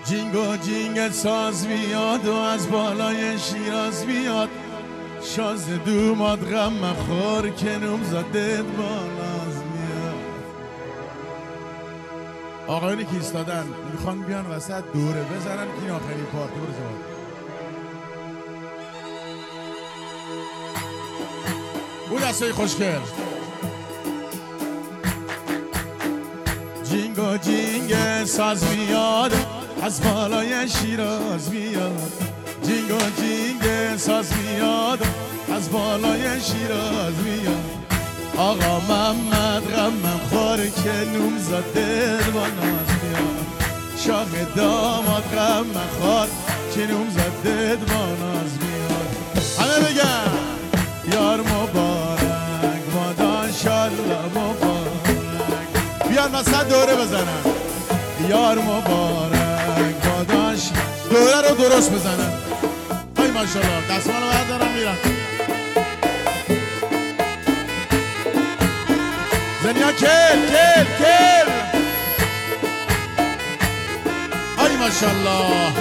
جینگ و جینگ ساز بیاد و از بالای شیراز بیاد، شاز دوماد غم مخور که نوم زدت با ناز میاد. آقایونی که ایستادن میخوان بیان وسط دوره بزنن که این آخرین پارتی. برو جواب او دستای خوشگل. جینگ و جینگ ساز میاد از بالای شیراز میاد، جینگ و جینگ ساز میاد از بالای شیراز میاد. آقا محمد غم خواره که نوم زده با ناز میاد، شاخ داماد غم خوار که نوم زده با ناز میاد. همه بگن یار مبارک مادان شالله مبارک. بیان وسط دوره بزنن یار مبارک ماداش دوره رو درست بزنن. ای ماشاءالله دستمالو بردارم میرم. زنیا کل کل کل. ای ماشاءالله.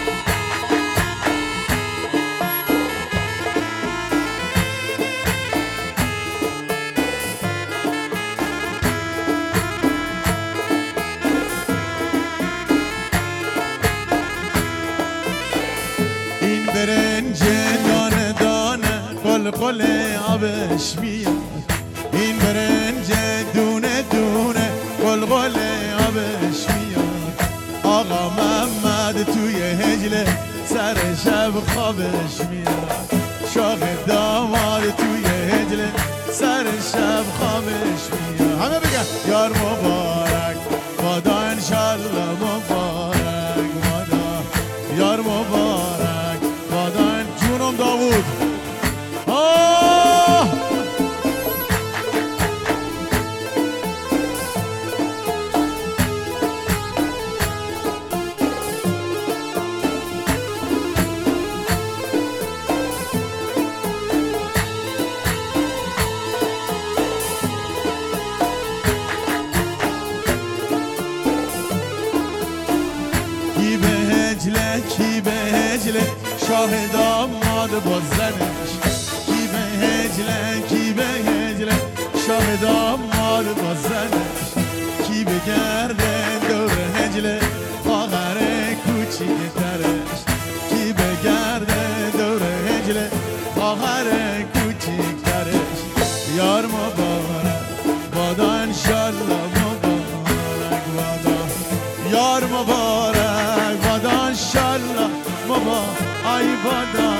این برنج دانه دانه قل قل آبش میاد، این برنج دونه دونه قل قل آبش میاد. آقا محمد توی هجله سر شب خوابش میاد، شاخ داماد توی هجله سر شب خوابش میاد. همه بگن یار مبارک بادا انشالله مبارک بادا، یار مبارک بادا. جونم داوود کی به هجله شاه داماد با زنش، کی به هجله کی به هجله شاه داماد با زنش، کی به گرده دور هجله خواهر کوچیک ترش، کی به گرده دور هجله خواهر کوچیک ترش. یار مبارک بادا انشالله مبارک بادا، یار مبارک بادا انشالله بابا ای بادا.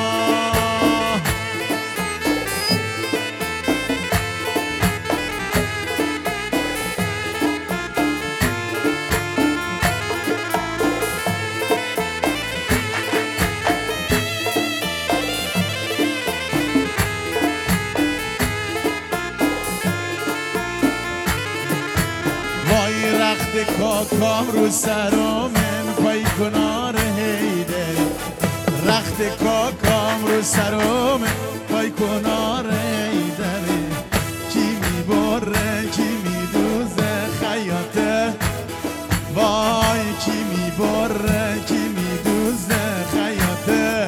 وای رخت کاکام رو سرم پای کنار هیده، رخت کاکام رو سرم پای کنار هیدره. کی میبره کی میدوزه خیاطه، وای کی میبره کی میدوزه خیاطه.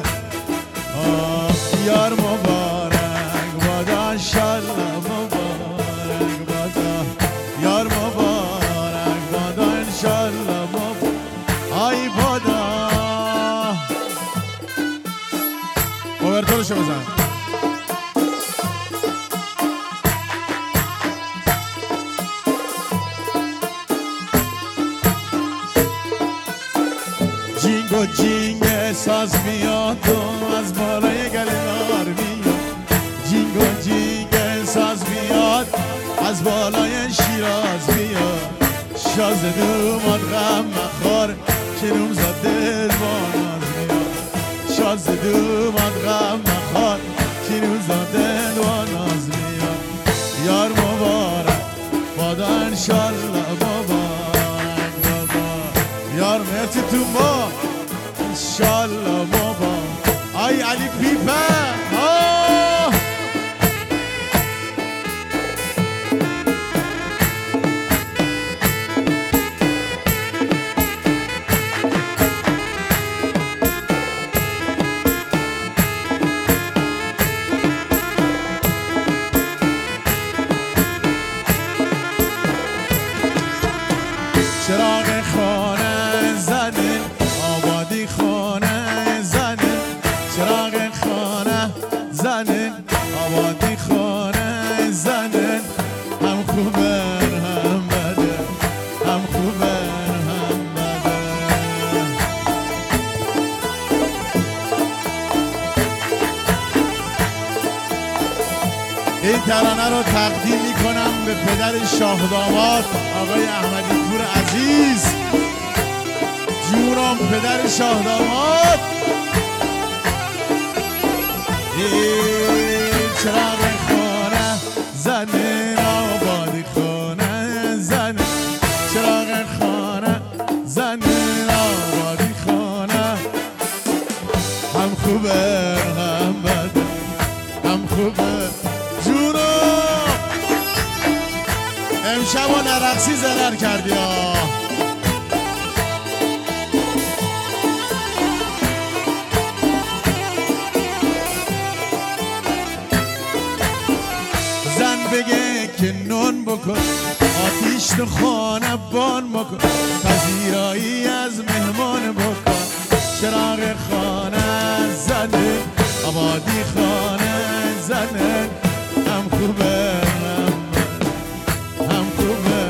یار مبارک بادا انشالله مبارک بادا، یار مبارک بادا انشالله مبارک ای بادا. اوورتورشو بزن. جینگ و جینگ ساز میاد و از بالای گلنار میاد، جینگ و جینگ ساز میاد از بالای شیراز میاد. شاز دوماد غم مخور که نوم زده با ناز میاد، شاز دوماد غم مخور که نوم زده با ناز میاد. یار مبارک بادا انشالله مبارک بادا، یار مرسی تو ما انشالله مبارک. ای علی پیپه خوبه هم بده. این ترانه رو تقدیم میکنم به پدر شاه داماد آقای احمدی پور عزیز. جونم پدر شاه داماد. چراغ خانه زنه آبادی خانه زنه، چراغ خانه زنه آبادی خانه، هم خوبه هم بده هم خوبه. جونم امشب و نرقصی ضرر کردی ها. زن بگه که نون بکن، آتیش تو خانه بان بکن، پذیرایی از مهمان بکن. چراغ خانه زنه آبادی خانه زنه، هم خوبه هم خوبه.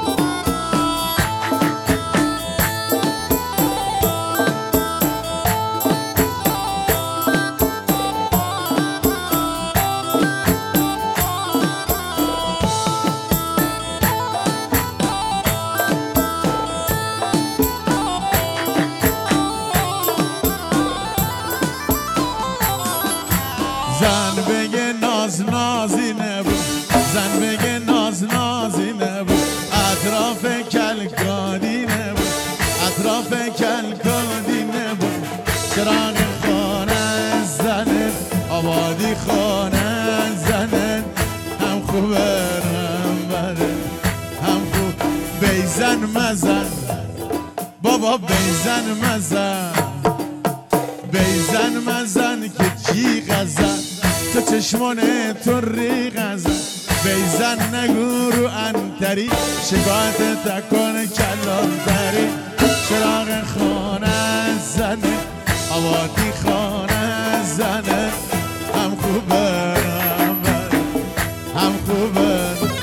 زن بگه ناز نازی نبود، زن بگه ناز نازی نبود، اطراف کلکادی نبود، اطراف کلکادی نبود. چراغ خانه زنه آبادی خانه زنه، هم خوبه هم بده هم خوب. بیزن مزن بابا بیزن مزن، بیزن مزن که جیغ ازن، تو چشمانه تو ریغ ازن. بیزن نگو رو انتری، شکایت تکن کلان تری. چراغ خانه زنه آبادی خانه زنه، هم خوبه هم بده هم خوبه.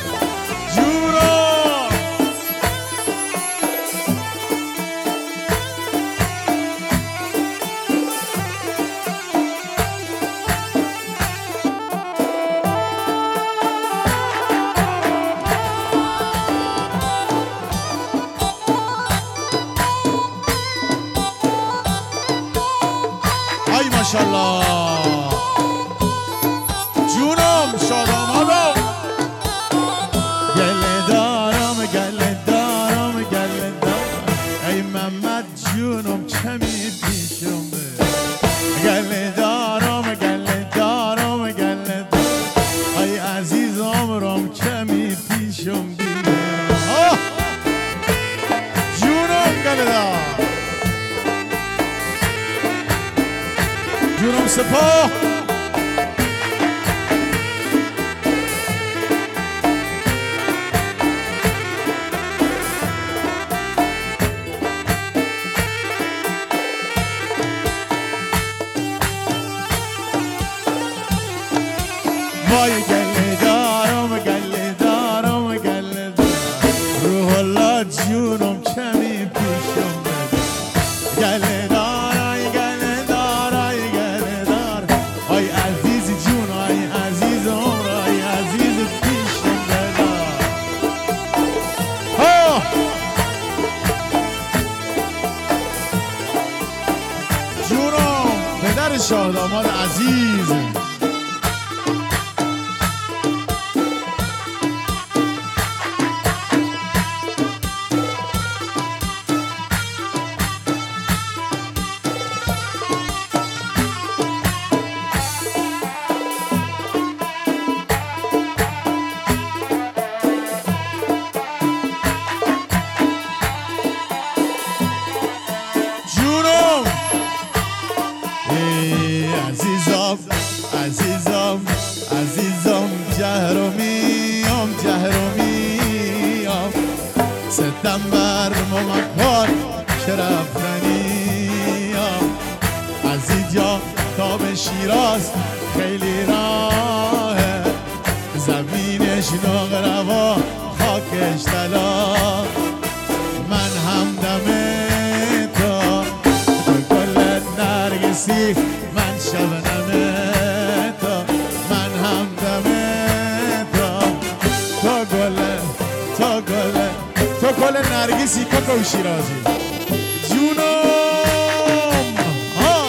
ای ماشاءالله جونم شادامادم. گله دارم گله دارم گله دارم، ای محمد جونم کمی پیشم ده. گله دارم گله دارم گله دارم، ای عزیز عمرم کمی پیشم بیده. جونم گله دارم جونم سپاه. وای گله دارم گله دارم گله دارم، روح الله جونم کمی پیشم بده. گله دارم گله دارم گله دارم، ای عزیز جون ای عزیز عمر ای عزیز پیشم بده. ها جونم پدر شاه داماد عزیز. عزیزم عزیزم عزیزم جهرمیم جهرمیم، ستمبر ممکن که رفتنیم. از اینجا تا به شیراز خیلی راهه، زمینش نقروا خاکش طلا. هستی من شبنمه تا من همدمه تا گله تا گله تو گل نرگسی کاکو شیرازی جونم ها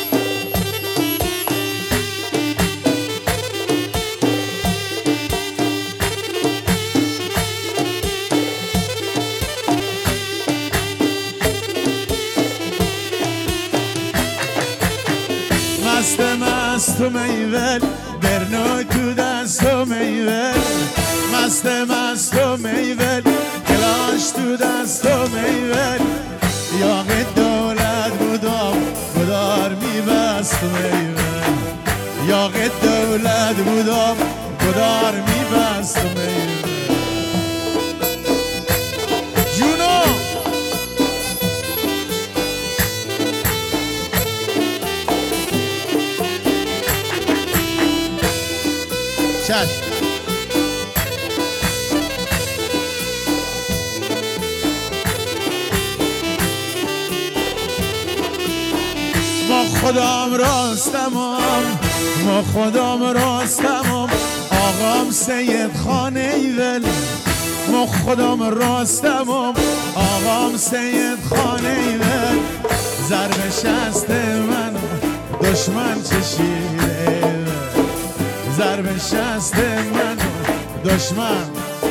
مست و میول برنو تو دست و میول مست و میول کلاش تو دست و میول یاغ دولت بودم گدار میبست و میول یاغ دولت بودم گدار میبست و میول جونو چشم ما خودم راستمم آقام سید خانه ایول ما خودم راستمم آقام سید خانه ایول ضرب شست منو دشمن چشیده ضرب شست منو دشمن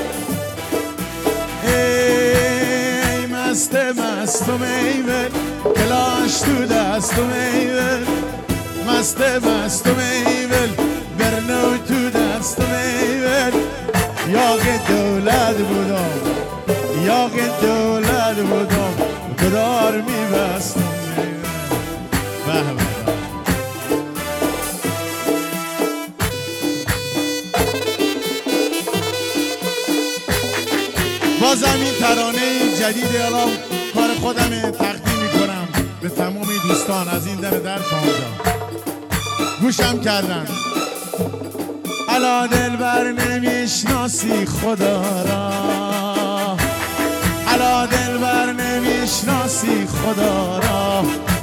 ای مست و میول کلاش تو دست و میول مست و میول برنو تو دست و میول یاغ دولت بودم گدار میبستم میول بازم این ترانه جدید الان کار خودم تقدیم میکنم به تمام دوستان از این در تا اونجا گوشم کردن الا دلبر نمیشناسی خدا را الا دلبر نمیشناسی خدا را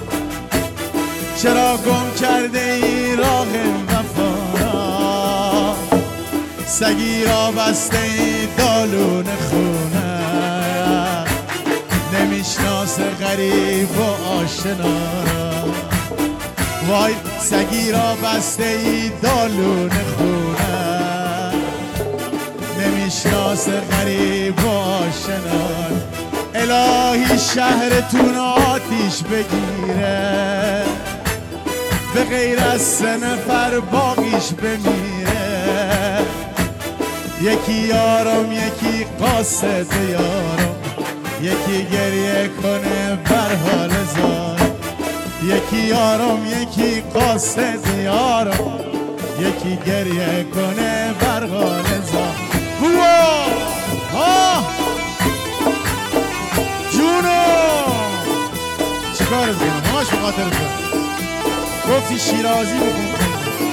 چرا گم کرده ای راه وفا را سگی را بسته ای دالون خونه نمیشناسه غریب و آشنا را وای سگی را بسته ای دالون خونه نمیشناسه غریب و آشنا الهی شهرتون آتیش بگیره به غیر از 3 نفر باقیش بمیره یکی یارم یکی قاصد یارم یکی گریه کنه بر حال زارم یکی یارم یکی قاصد یارم یکی گریه کنه بر حال زارم جونو چیکار کنم همش به خاطر تو گفتی شیرازی بکن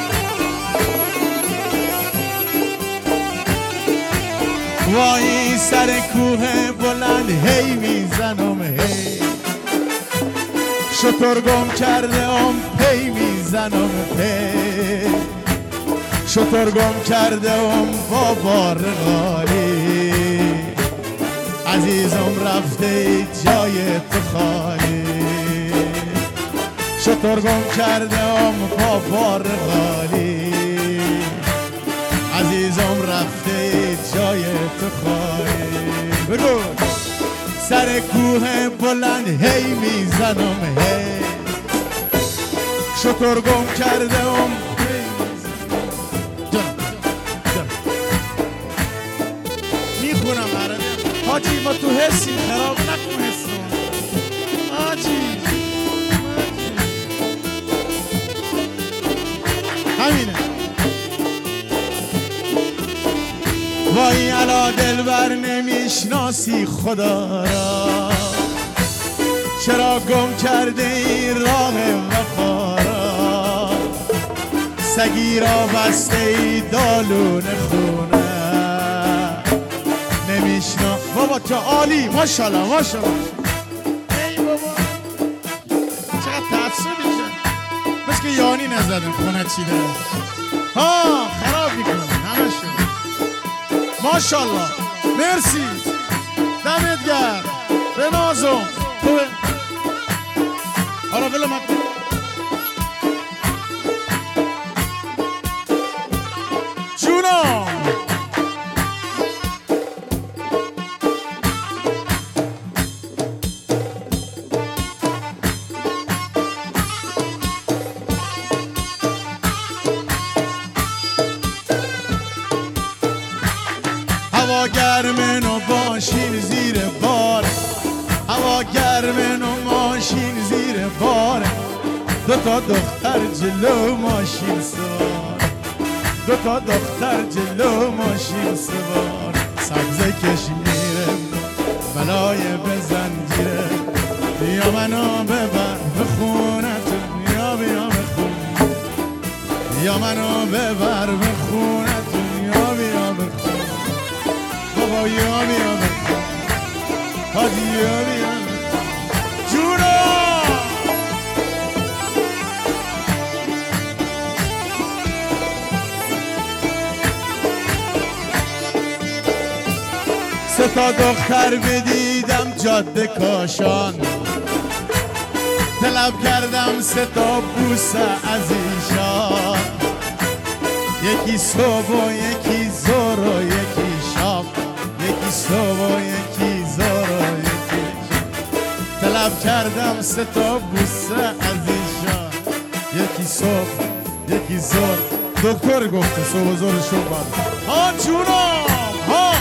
وای سر کوه بلند هی میزنم هی شتر گم کرده پی میزنم پی شتر گم کرده با بار غالی عزیزم رفته جای تو خالی شتر گم کرده با بار غالی عزیزم رفته جای تو خواهی بگو سر کوه بلند هی میزنم هی شتر گم کرده میخونم عربی حاجی ما تو حسی خراب نکن حسو حاجی همینه وای علا دلبر نمیشناسی خدا را چرا گم کرده ای راه وفا را سگی را بسته ای دالون خونه نمیشنا بابا تو عالی ماشاءالله ماشاءالله ای بابا چقدر تعصبی شد که یانی نزدم خونه چیده ها خراب میکنم همه شد ماشالله مرسی دمت گرم به نازم خوبه آره بله من جونم هوا گرمه و باشین زیر بار هوا گرمه و ماشین زیر بار دوتا دختر جلو ماشین سوار دوتا دختر جلو ماشین سوار سبزه کشمیره بلای بزن گیره بیا منو ببر به خونتون بیا بیا به خون بیا منو ببر به خونتون بیا بیا به خون بابا یا بیا به خون هادی یا بیا جونو سه تا دختر بدیدم جاده کاشان طلب کردم سه تا بوسه از ایشان یکی صبح و یکی ظهر و یکی شام یکی صبح و یکی ظهر و یکی شام طلب کردم سه تا بوسه از ایشان یکی صبح یکی ظهر دکتر گفته صبح و ظهر شو باد ها جونم ها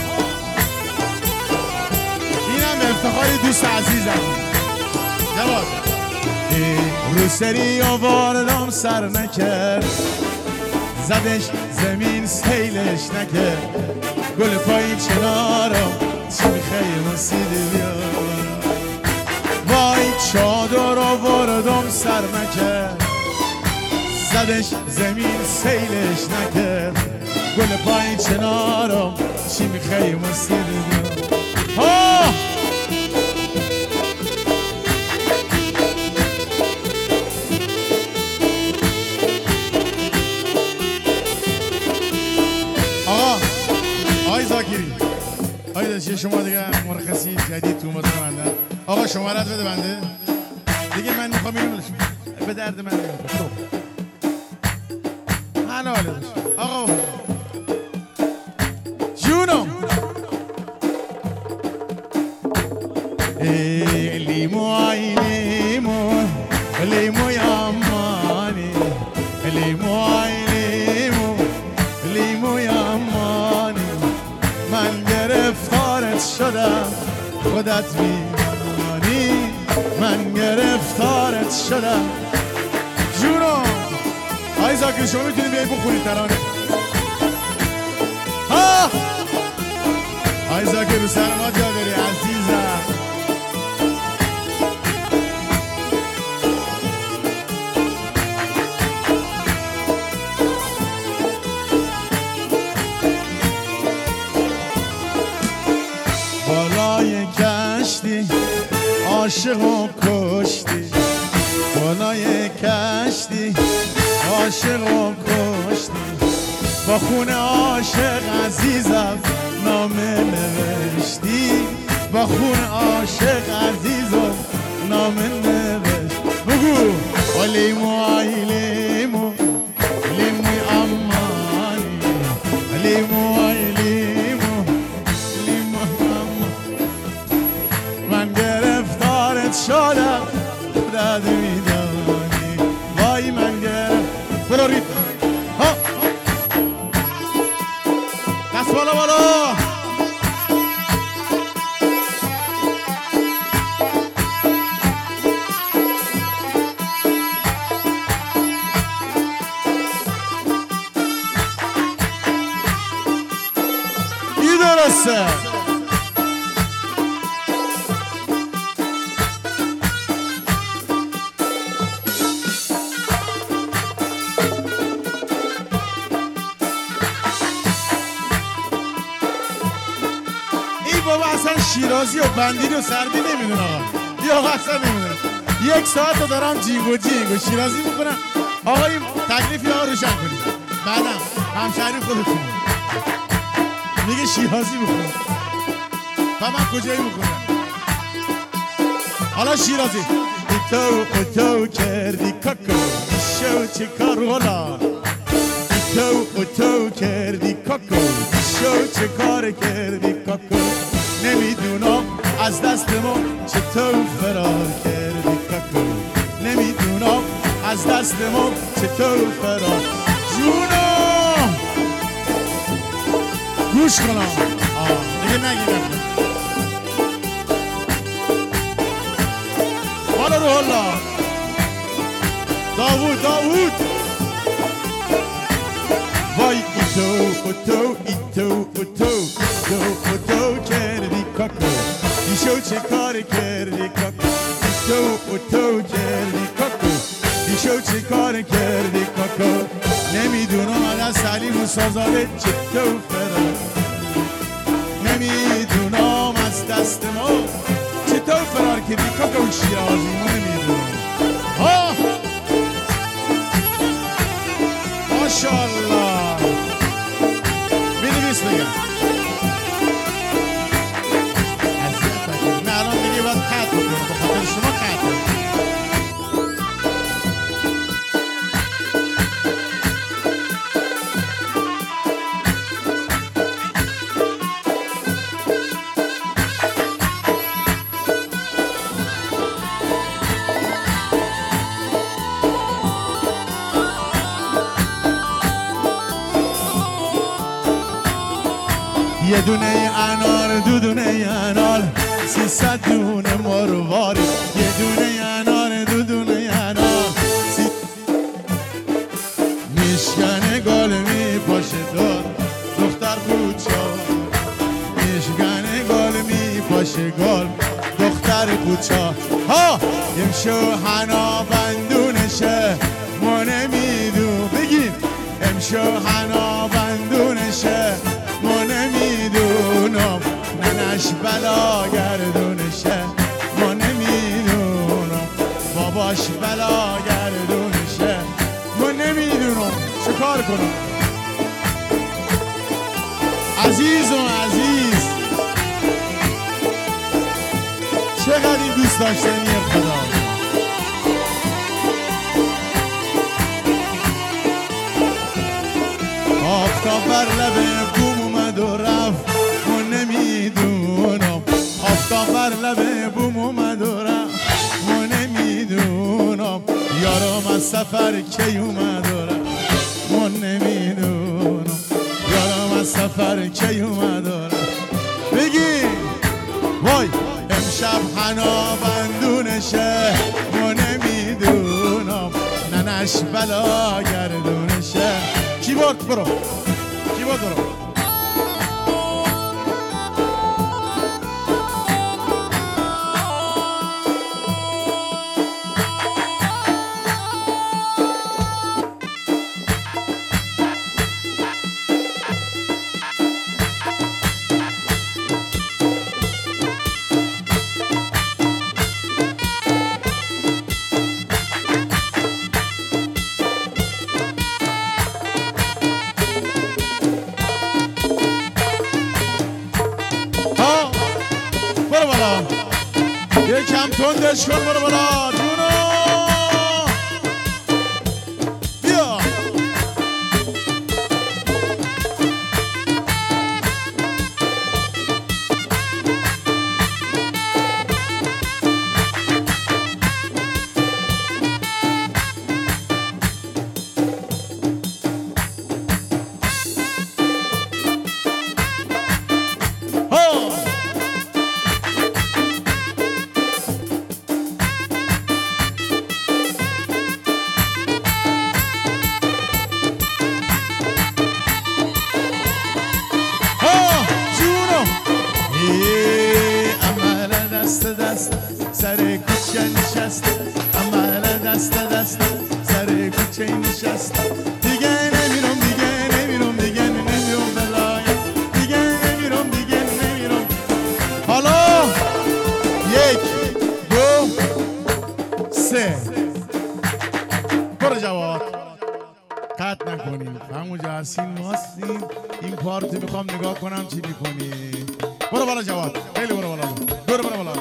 افتخاری دوست عزیزم جواد رو سری آواردم سر نکرد زدش زمین سیلش نکرد گل پایی چنارم چی میخوای مسیدی بیارم وای چادر آواردم سر نکرد زدش زمین سیلش نکرد گل پایی چنارم چی میخوای مسیدی بیارم آقای شما دیگه مرخصی جدید تو اومدن بنده آقا شمارت بده بنده دیگه من میخوام اینو به درد من نمیخوره حلاله آقا جونم لیمو آی لیمو لیمو یامانی لیمو آی لیمو لیمو یامانی من گرفتارت شدم خودت میمانی من گرفتارت شدم جونم آی زاکر شما میتونی بیایی بخونی ترانه ها آی زاکر رو سر ما جا داری عزیزم بالای کشتی عاشق و کشتی بالای کشتی عاشق و کشتی با خون عاشق عزیزم نامه نوشتی با خون عاشق عزیزم نامه نوشت بگو لیمو آی لیمو لیموی امانی لیمو آی لیمو لیمو امانی من گرفتارت شدم خودت میدانی وای من گرفت برو ریت ها دست بالا بالا این درسته بابا اصلا شیرازی و بندیری و سردی نمیدونه آقا یا اصلا نمیدونه یک ساعت دارم جینگ و شیرازی میکنم آقای تکلیف یا روشن کنید. بعدم همشهری خودتون میگه شیرازی بخون و من کجایی بخونم. حالا شیرازی تو کردی کاکو شو چه کار والا تو کردی کاکو شو چه کار کردی کاکو نمیدونم از دست ما چطور فرار کردی کاکو نمیدونم از دست ما چطور فرار جونم گوش کنم دیگه نگیدم حالا رو الله داوود وای تو کردی کاکو دیشو چه کار کردی کاکو تو کردی کاکو دیشو چه کار کردی کاکو نمیدونم از سلیم و سازاده چطور فرار نمیدونم از دست ما چطور فرار کردی کاکو شیرازی ما نمیدونم ماشاءالله بنویس بگم نه الان دیگه باید قطع بکنم با خاطر شما قطع یه دونه انار دو دونه انار 300 دونه مرواری یه دونه انار دو دونه انار میشکنه گل میپاشه دار دختر کوچا میشکنه گل میپاشه گل دختر کوچا ها امشو حنا بندونشه ما نمیدون بگیم امشو حنا بندونشه ما نمیدونم ننش بلا گردونشه ما نمیدونم باباش بلا گردونشه ما نمیدونم چه کار کنم عزیز چقدر این دوست داشتنی خدا آفتاب بر لب بوم اومد و رفت ما نمیدونم آفتاب بر لب بوم اومد و رفت ما نمیدونم یارم از سفر کی اومد و رفت ما نمیدونم یارم از سفر کی اومد و رفت بگی وای امشب حنا بندونشه ما نمیدونم ننش بلا گردونشه کیبورد برو یکم تندش کن برو بالا جونو بیا سر کوچه نشست عمل دست سر کوچه نشست دیگه نمیرم دیگه نمیرم بلایم دیگه نمیرم حالا 1 2 3 برو جواد میکنیم همونجا هستیم ما هستیم این پارتی میخوام نگاه کنم چی میکنی برو بالا جواد خیلی برو بالا برو بالا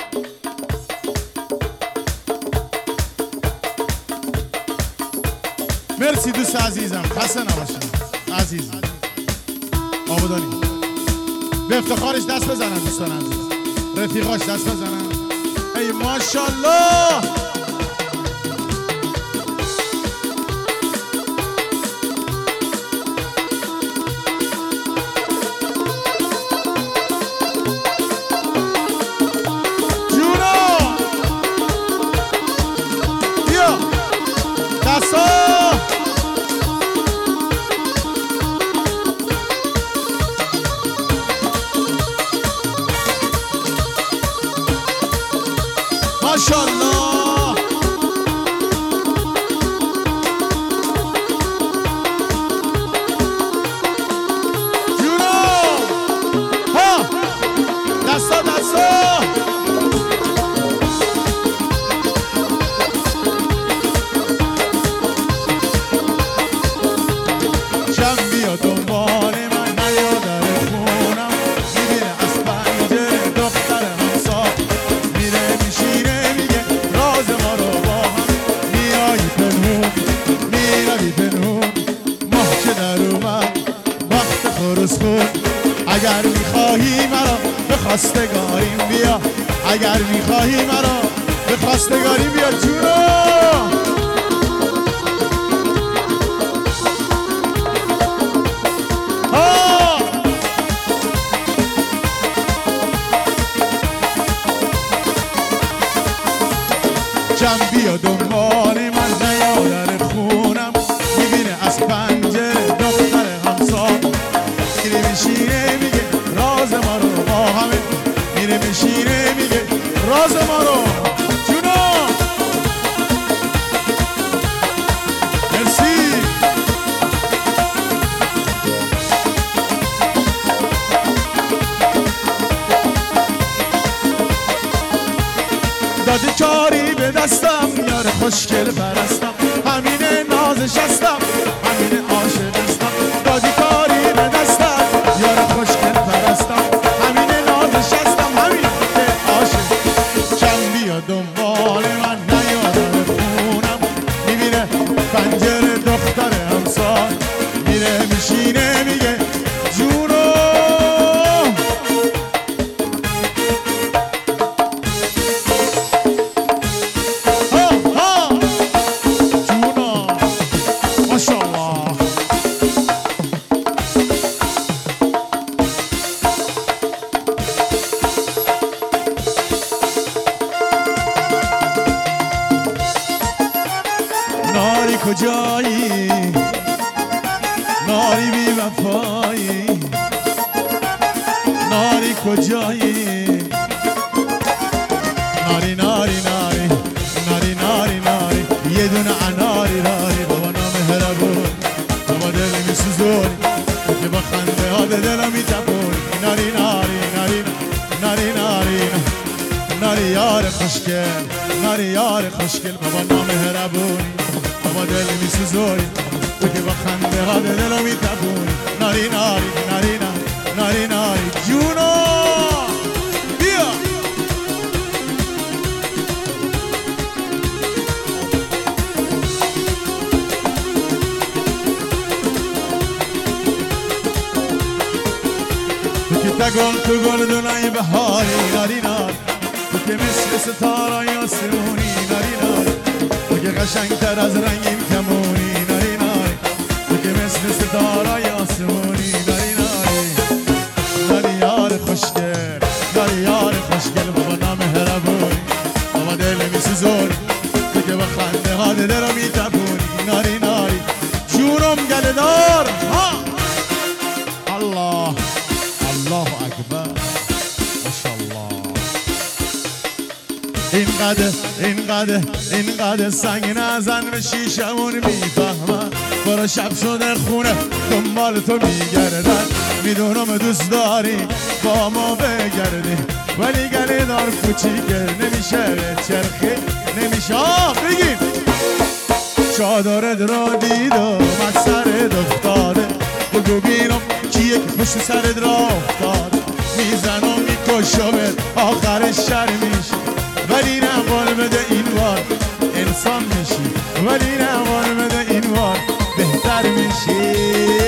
مرسی دوست عزیزم خسته نباشید عزیز آبادانی به افتخارش دست بزنن دوستان عزیز رفیقاش دست بزنن ای ماشالله ماشالله جونو ها دستا جمع بیا دنبال من نیا در خونم میبینه از پنجره دختر همسا میره میشینه میگه راز ما رو با هم میایی پنهون میروی پنهون ماه که در اومد وقت خروس خون اگر میخواهی مرا به خواستگاریم بیا اگر میخواهی مرا به خواستگاریم بیا جونو جمع بیا دنبال من نیا در خونم میبینه از پنجره دختر همسا میره میشینه میگه راز ما رو با همه میره میشینه میگه راز ما رو جونو مرسی دادی کاری به دستم یار خوشگل پرستم همین نازش هستم همین عاشقستم دادی کاری به دستم یار خوشگل پرستم همین نازش هستم همین عاشق جمع بیا دنبال من نیا در خونم میبینه پنجره دختر همسال میره میشینه میگه جونو ناری کجایی ناری بی وفایی ناری کجایی ناری ناری ناری ناری ناری ناری یه دونه اناری راری بابا نامهربون بابا دل میسوزونی که با خنده ها دلم میتپونی ناری ناری ناری ناری ناری ناری یار خوشگل ناری یار خوشگل بابا نامهربونی بابا دل میسوزونی تو که با خنده ها دلم میتپونی ناری ناری ناری ناری ناری جونو بیا تو گل دونای بهاری ناری ناری تو که مثل ستاره آسمونی ناری ناری تو که قشنگتر از رنگین کمونی ناری ناری تو که مثل ستاره آسمونی ناری ناری ناری یار خوشگل ناری یار خوشگل بابا نامهربونی بابا دل میسوزونی تو که با خنده ها دل رو میتپونی ناری ناری جونم گله دار الله الله اکبر ماشاءالله اینقدر سنگ نزن به شیشمون میفهمن برا شب شده خونه دنبال تو میگردن میدونم دوست داری با ما بگردی ولی گله دار کوچیکه نمیشه چرخی نمیشه بگیم چادرت را دیدم از سر دلت افتاده بگو بینم کیه که پشت سرت را افتاده میزن و میکشمت آخرش شر میشه ولی نه قول بده این بار انسان میشی ولی نه قول بده این بار بهتر میشی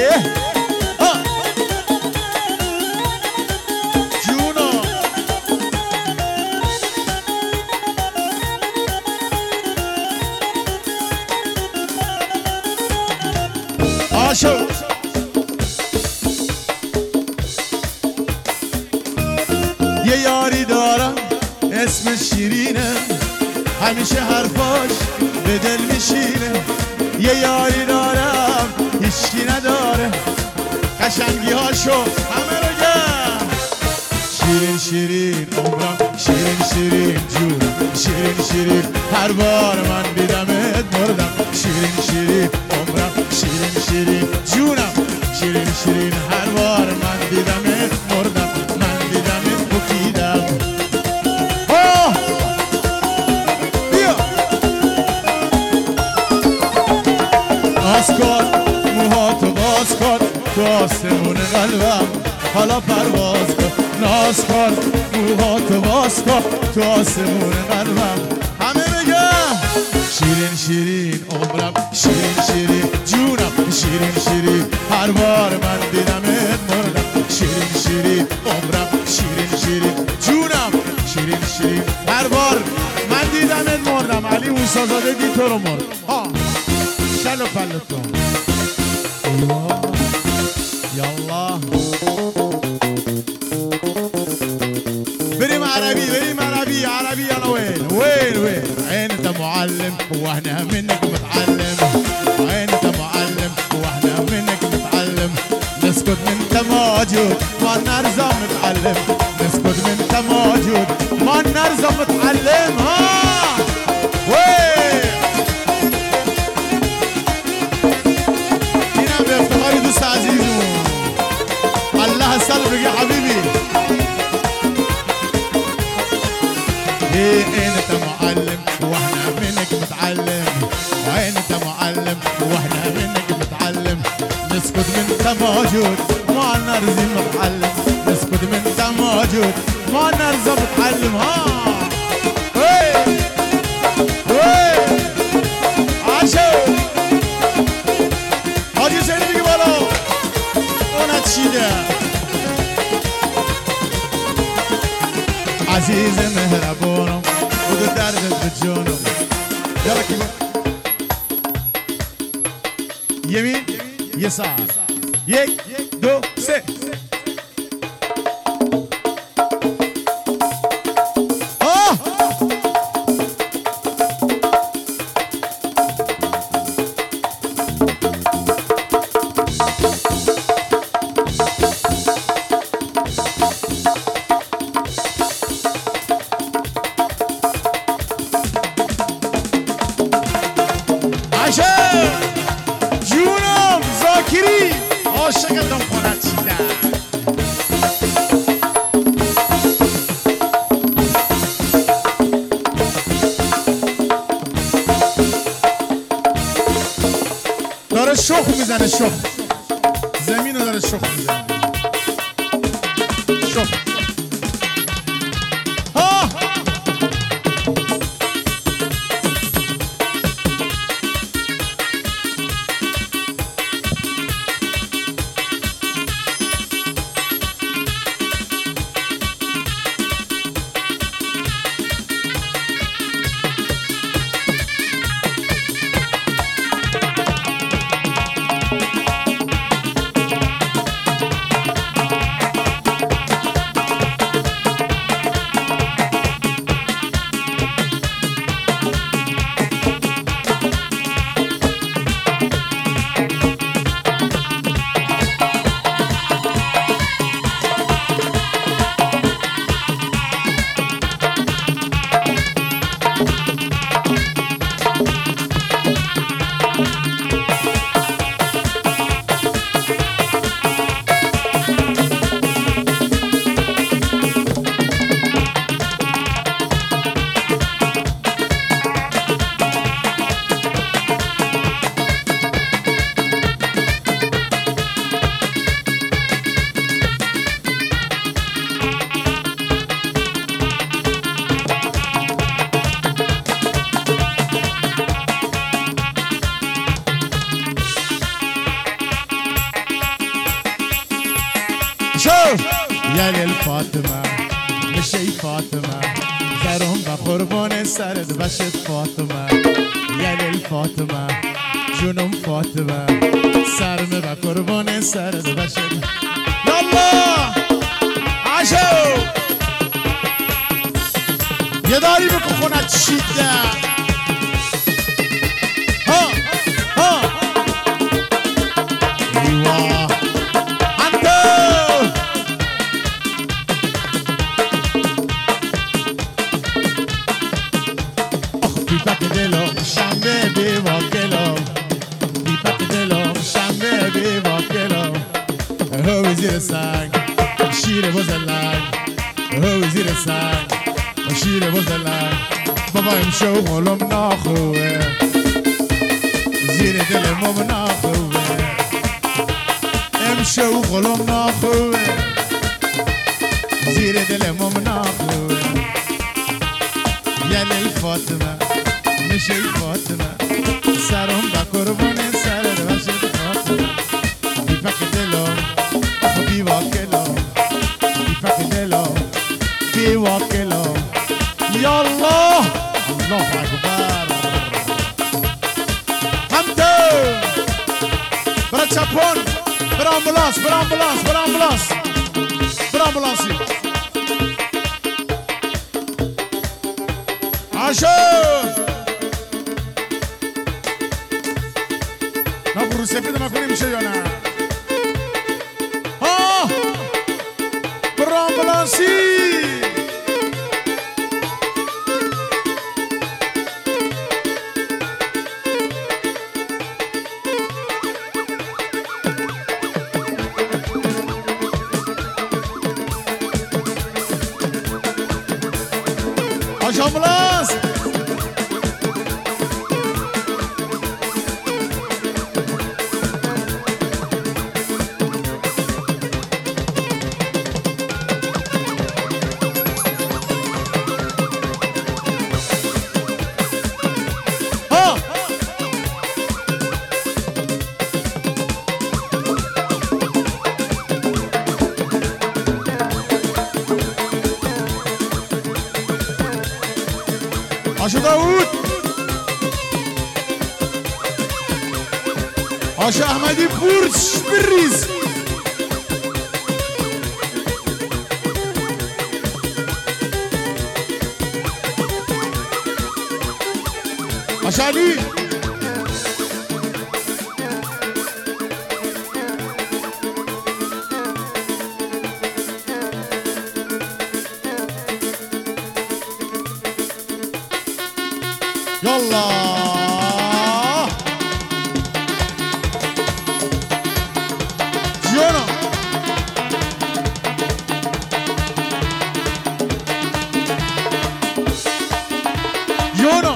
یه یاری دارم اسمش شیرینه همیشه حرفاش به دل میشینه یه یاری دارم هیچکی نداره قشنگی هاشو همه رو گم شیرین شیرین عمرم شیرین شیرین جونم شیرین شیرین هر بار من دیدمت مردم شیرین شیرین عمرم شیرین شیرین جونم شیرین شیرین هر بار من دیدمت مردم من دیدمت بکیدم بیا باز کن موهاتو باز کن تو آسمون قلبم حالا پرواز کن ناز کن موهاتو باز کن تو آسمون قلبم همه بگم شیرین شیرین عمرم شیرین شیرین جونم شیرین شیرین هر بار من دیدمت مردم شیرین شیرین عمرم شیرین شیرین جونم شیرین شیرین هر بار من دیدمت مردم علی موسی‌زاده دی تو رو مرد شلو پلو کن یالله بريم عربي بريم عربي عربي يلا وين وين وين عين انت معلم واحنا منك متعلم عين انت معلم واحنا منك متعلم نسكت من انت موجود ما نرزى متعلم نسكت من انت موجود ما نرزى متعلم ها وين هنا بافتخاري دوست عزيزو الله سلمك يا حبيبي انت معلم واحنا منك متعلم وين انت معلم واحنا منك متعلم نسكت من انت موجود ما نرزي متعلم نسكت من انت موجود ما نرزي متعلم ها وين وين عاشو هادي سيدي بيجي بالا انا تشيده عزيز مهربونم خود دردت به جونم یالا کی یمین یه ساعت یک دو سه جونم زاکری عاشقتم خونت چیدم داره شخ میزنه شخ زمین رو داره شخ میزنه شخ یا لیل فاطمه میشی فاطمه سرم به قربان سرت بشت فاطمه یا لیل فاطمه جونم فاطمه سرم به قربان سرت بشت یالله عشو یه داری بکن خونت شیده ها ها ایوه انتو بیپک دلم شنبه بی واکلم بیپک دلم شنبه بی واکلم هوی زیر سنگ شیر بزرگ هوی زیر سنگ شیر بزرگ بابا امشو غلوم ناخوه زیر دلم ناخوه امشو غلوم ناخوه زیر دلم ناخوه یا لیل فاطمه میشی فاطمه سرم با قربان سرت بشت فاطمه بیپک دلم بی واکلم بیپک دلم بی واکلم یا الله الله اکبر همتو برا چپون برا امبولانس برا امبولانس برا امبولانس برا امبولانسی عاشق نه برو سفید مکنی میشه یا نه ها برا امبولانسی ambulans آشا داود آشا احمدی برش بریز آشا علی يلا جيونا جيونا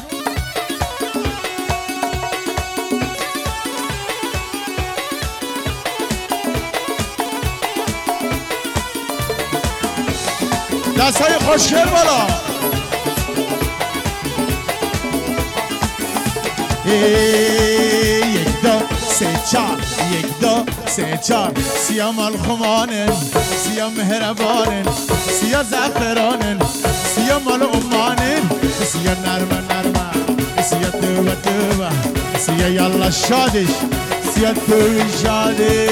دستای خوشگل بالا یک دو سه چار یک دو سه چار سیا مال سیا مهربانن سیا زعفرانن سیا مال عمانن سیا نرمه نرمه سیا توبه توبه سیا یالا شادش سیا توبه شادش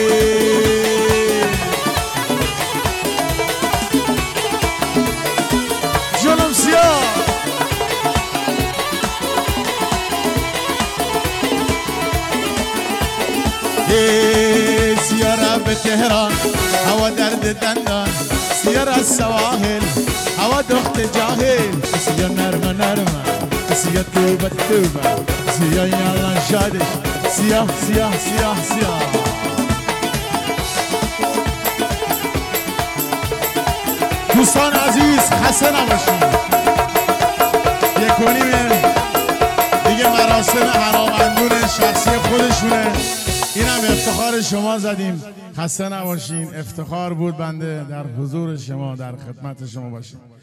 جانم سیا سيارة بتهران هوا درد دندان سيارة السواحل هوا دخت جاهل سيا نرمة نرمة سيا توبة توبة سيا يالا شادش سيا سيا سيا سيا دوستان عزیز خسته نباشید یکونیم دیگه مراسم هنامندون شخصی خودشونه اینم افتخار شما زدیم خسته نباشین افتخار بود بنده در حضور شما در خدمت شما باشیم